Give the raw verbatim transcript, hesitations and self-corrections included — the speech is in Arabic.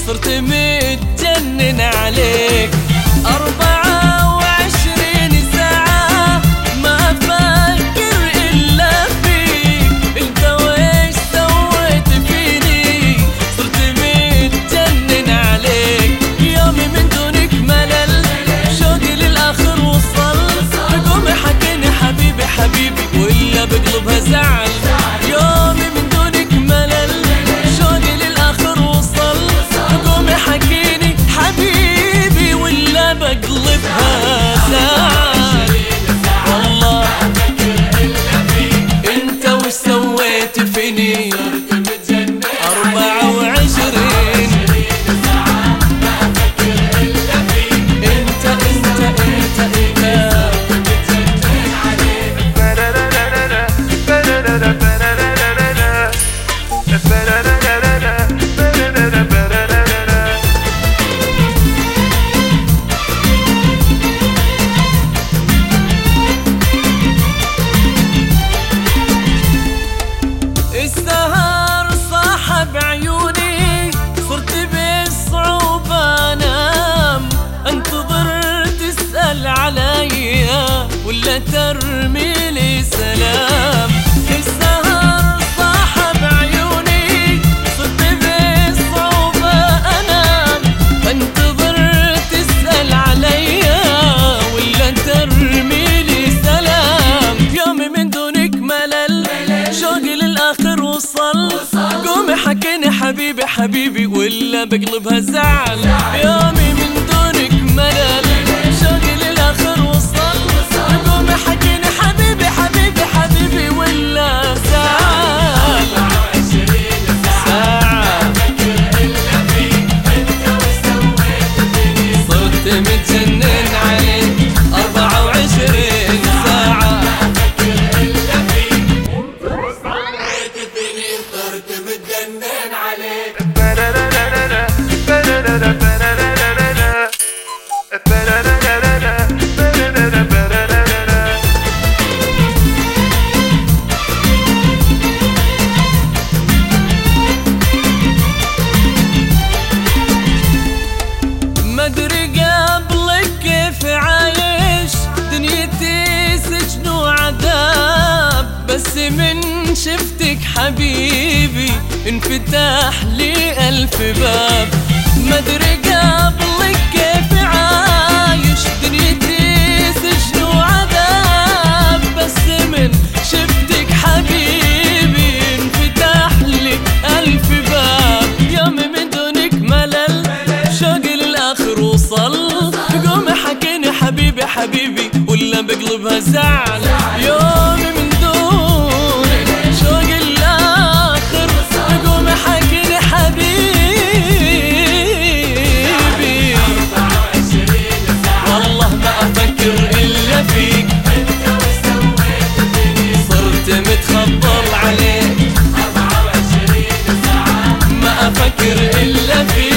صرت متجنن عليك. أربعة وعشرين ساعة ما أفكر إلا فيك، أنت ويش سويت فيني؟ صرت متجنن عليك، يومي من دونك ملل، شوقي للآخر وصل، قومي حكيني حبيبي حبيبي وإلا بقلبها زعل. يومي من دونك ملل، شوقي للآخر وصل، قومي حكيني حبيبي وإلا بقلبها زعل. والله انت وش سويت فيني؟ أربعة وعشرين انت انت انت انت السهر صاحب عيوني، صرت بالصعوبة انام، انتظر تسأل عليا ولا ترمي لي سلام. السهر صاحب عيوني، صرت بالصعوبة انام، انتظر تسأل عليا ولا ترمي لي سلام. يومي من دونك ملل، شوقي للآخر وصل، قومي حكيني حبيبي حبيبي ولا بقلبها زعل. يومي من دونك ملل، شوقي للآخر وصل، قومي حكيني حبيبي حبيبي حبيبي ولا زعل. ساعة صرت متجنن عليك، أربعة وعشرين ساعة مدري قبلك كيف عايش، دنيتي سجن وعذاب، بس من شفتك حبيبي انفتح لي ألف باب. مدري قبلك كيف عايش، دنيتي سجن وعذاب، بس من شفتك حبيبي انفتح لي ألف باب. يومي من دونك ملل، شوقي للآخر وصل، قومي حكيني حبيبي حبيبي ولا بقلبها زعل. يومي من دونك شوقي للآخر، قومي حكيني حبيبي، والله ما أفكر إلا فيك، صرت متخبل عليك، ما أفكر إلا فيك.